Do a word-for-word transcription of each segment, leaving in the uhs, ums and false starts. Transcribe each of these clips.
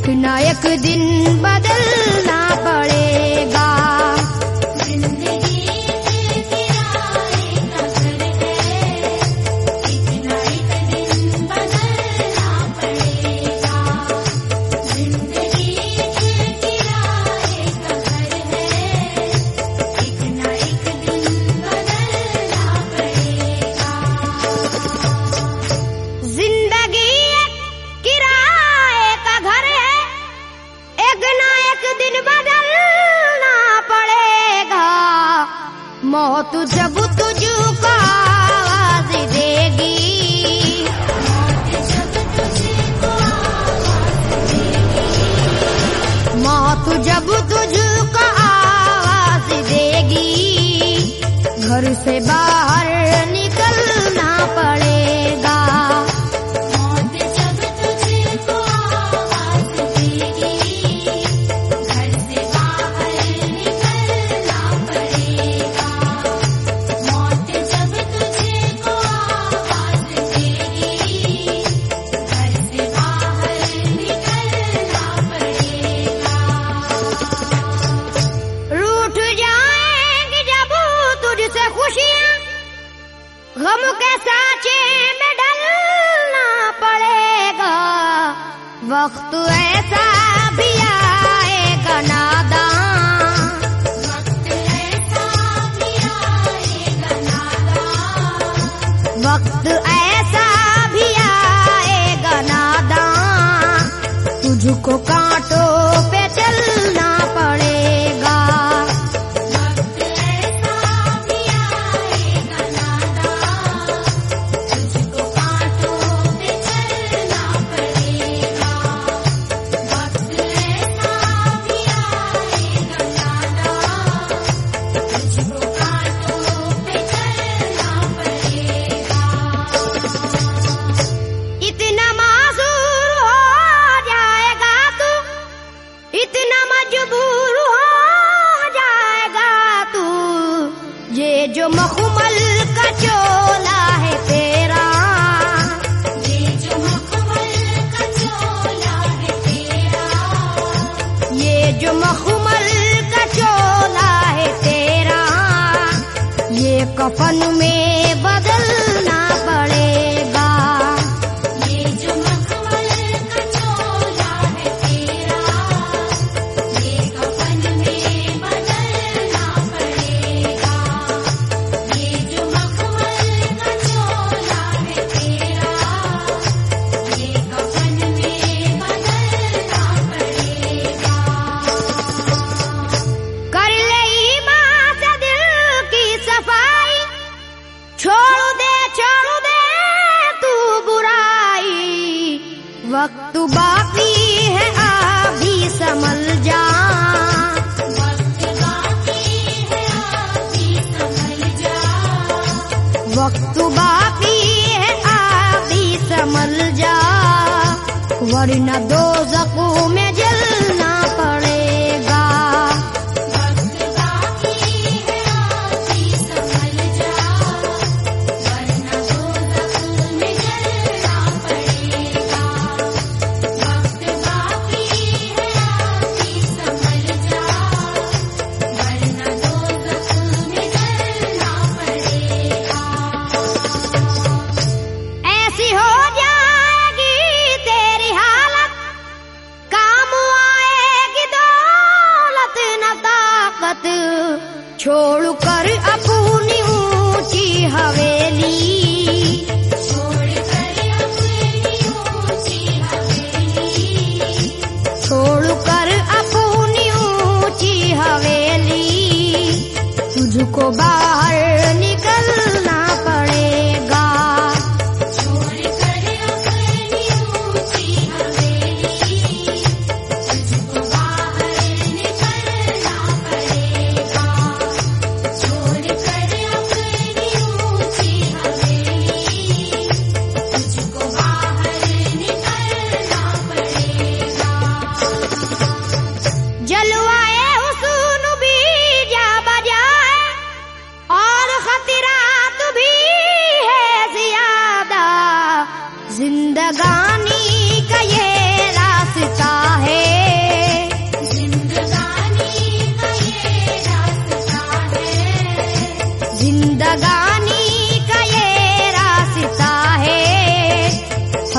एक ना एक दिन बदलना पड़ेगा। मौत जब तुझको आवाज देगी, मौत जब तुझको आवाज देगी, घर से बाहर निकलना पड़ेगा। मौत जब तुझको आवाज देगी, घर से बाहर निकलना पड़ेगा। गम के साँचे में ढलना पड़ेगा। वक्त ऐसा भी आएगा नादान, वक्त ऐसा भी आएगा नादान, वक्त ऐसा भी आएगा नादान, तुझको कांटों पे चलना पड़ेगा। जो मखमल का चोला है तेरा, ये जो मखमल का चोला है तेरा, ये जो मखमल का चोला है तेरा, ये कफन में बदलना पड़ेगा। ये जो मखमल का चोला है तेरा, ये कफन में बदलना पड़ेगा। वक्त बाकी है अभी संभल जा, वक्त बाकी है अभी संभल जा, वक्त बाकी है अभी संभल जा, वरना दोज़ख में जलना पड़ेगा। वक्त बाकी है अभी संभल जा, वरना दोज़ख में जलना पड़ेगा। छोड़ कर अपनी ऊंची हवेली, छोड़ कर अपनी ऊंची हवेली, छोड़ कर अपनी ऊंची हवेली, तुझको बाहर निकलना पड़ेगा। छोड़ कर अपनी ऊंची हवेली, तुझको बाहर निकलना पड़ेगा। छोड़ कर अपनी ऊंची हवेली, तुझको बाहर निकलना पड़ेगा। जलवाए हुस्न भी जा बजाए और खतरात भी है ज्यादा, जिंदगानी का ये रास्ता है,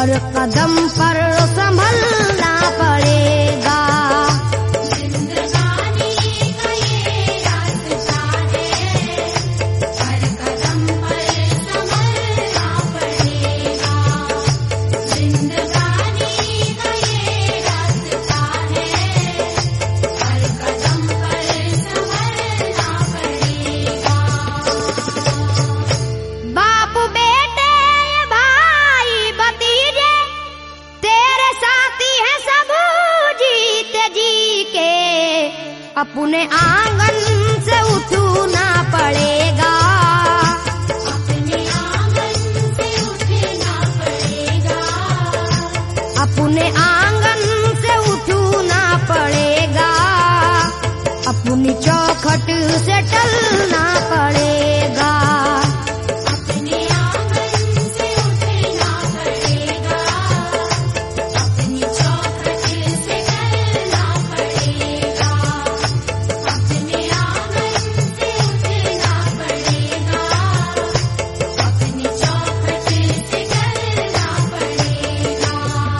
हर कदम पर संभलना पड़ेगा। जिंदगानी का ये रास्ता है, हर कदम पर संभलना पड़ेगा। जिंदगानी का ये रास्ता है, हर कदम पर संभलना पड़ेगा। बाप बेटे भाई भतीजे तेरे साथी हैं सब जीते जी के, अपने आंगन से उठना पड़ेगा। अपने आंगन से उठना पड़ेगा। अपने आंगन से उठना पड़ेगा। अपनी चौखट से टलना पड़ेगा। अपने आंगन से उठना पड़ेगा। अपनी चौखट से टलना पड़ेगा। अपने आंगन से उठना पड़ेगा। अपनी चौखट से टलना पड़ेगा।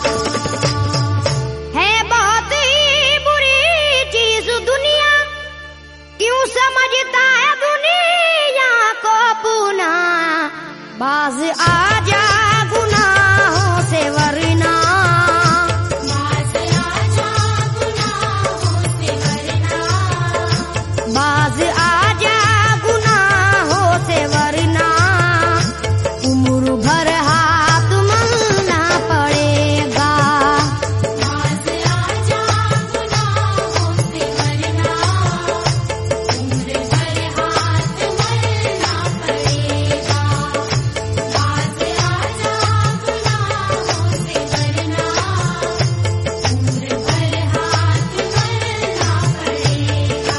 है बहुत ही बुरी चीज दुनिया, क्यों समझता है दुनिया को पुना। बाज आजा गुनाहों से वरना। बाज आजा गुनाहों से वरना। बाज आजा गुनाहों से वरना। उम्र भर हाथ मलना पड़ेगा। बाज आजा गुनाहों से वरना। उम्र भर हाथ मलना पड़ेगा। बाज आजा गुनाहों से वरना। उम्र भर हाथ मलना पड़ेगा।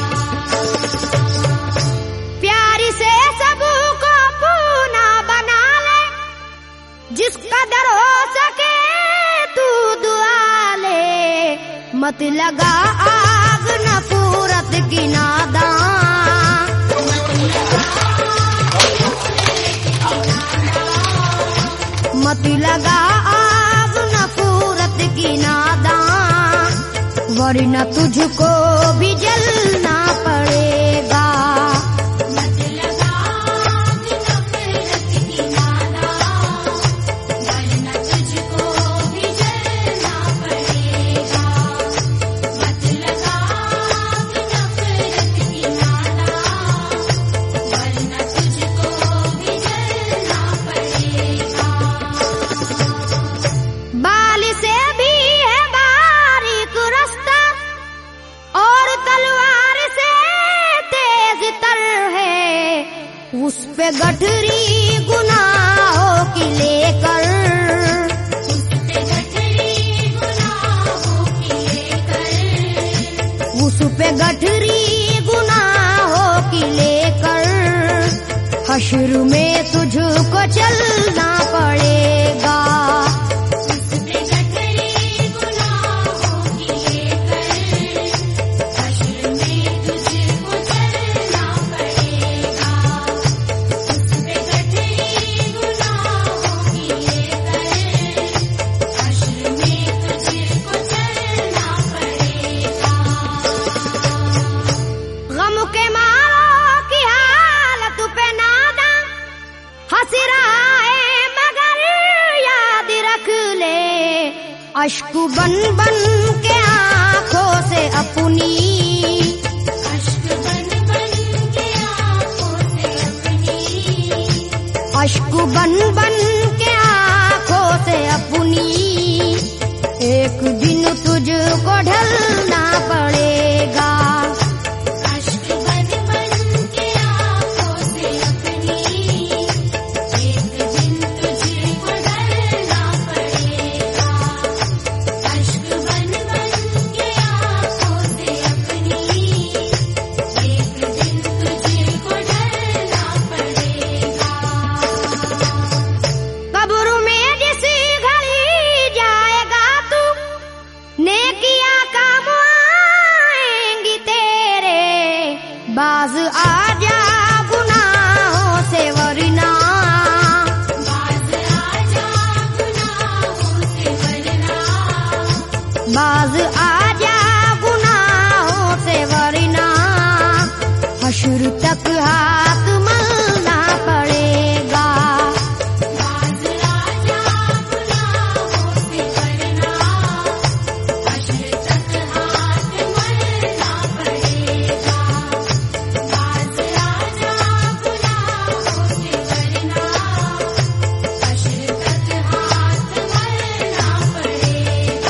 प्यार से सबको पूना बना ले, जिस कदर हो सके तू दुआ ले। मत लगा आग नफरत की नादान। मत लगा आग नफरत की नादान, वरना तुझको भी जलना पड़ेगा। मत लगा आग नफरत की नादान, वरना तुझको भी जलना पड़ेगा। मत लगा आग नफरत की नादान, वरना तुझको भी जलना पड़ेगा। बाल से भी है बारीक रास्ता, और तलवार से तेज तर है। उस पे गठरी गुनाहों की लेकर। उस पे गठरी गुनाहों की लेकर। उस पे गठरी गुनाहों की लेकर। हश्र में तुझको चलना पड़ेगा। उस पे गठरी गुनाहों की लेकर। हश्र में तुझको चलना पड़ेगा। उस पे गठरी गुनाहों की लेकर। हश्र में तुझको चलना पड़ेगा। गम के मारों की हालत पे नादा हंस रहा है, मगर याद रख ले। अश्क बन बन के आंखों से अपनी। अश्क बन बन के आंखों से अपनी। अश्क बन बन के आंखों से अपनी। एक दिन तुझको ढलना पड़ेगा। अश्क बन बन के आंखों से अपनी। एक दिन तुझको ढलना पड़ेगा। अश्क बन बन के आंखों से अपनी। एक दिन तुझको ढलना पड़ेगा। बाज आजा गुनाहों से वरना हश्र तक हाथ मलना पड़ेगा। बाज आजा गुनाहों से वरना हश्र तक हाथ मलना पड़ेगा। बाज आजा गुनाहों से वरना हश्र तक हाथ मलना पड़ेगा।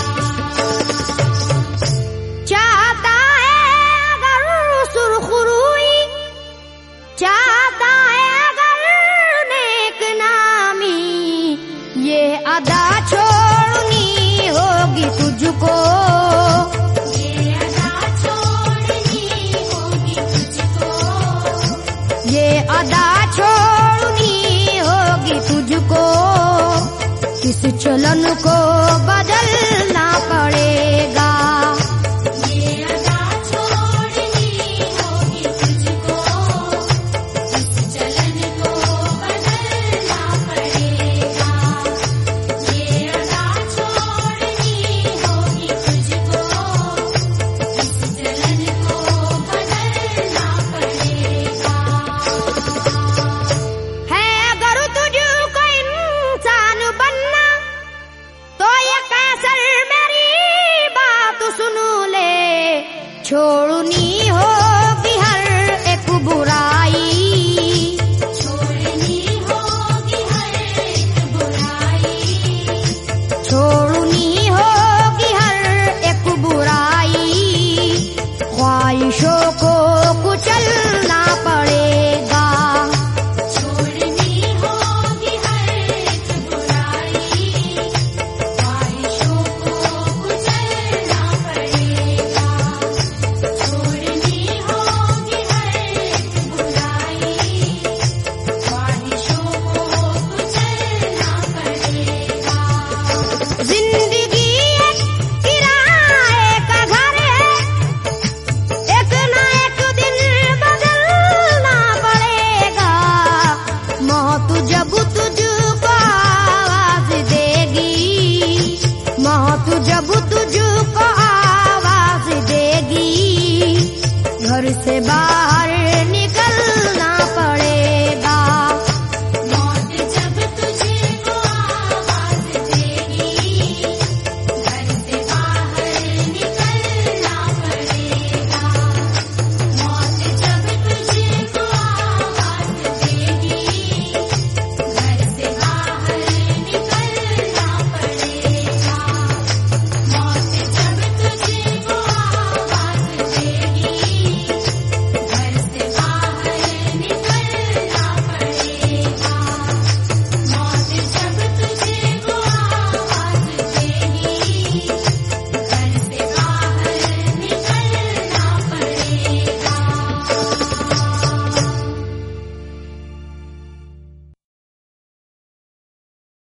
चाहता है अगर सुरखरुई, चाहता है अगर नेक नामी, ये अदा छोड़नी होगी तुझको। ये अदा छोड़नी होगी तुझको। ये अदा छोड़नी होगी तुझको। इस चलन को बदलना पड़ेगा। ये अदा छोड़नी होगी तुझको। इस चलन को बदलना पड़ेगा। ये अदा छोड़नी होगी तुझको। इस चलन को बदलना पड़ेगा। है अगर तुझको इंसान बनना तो ये कैसर मेरी बात सुन ले। छोड़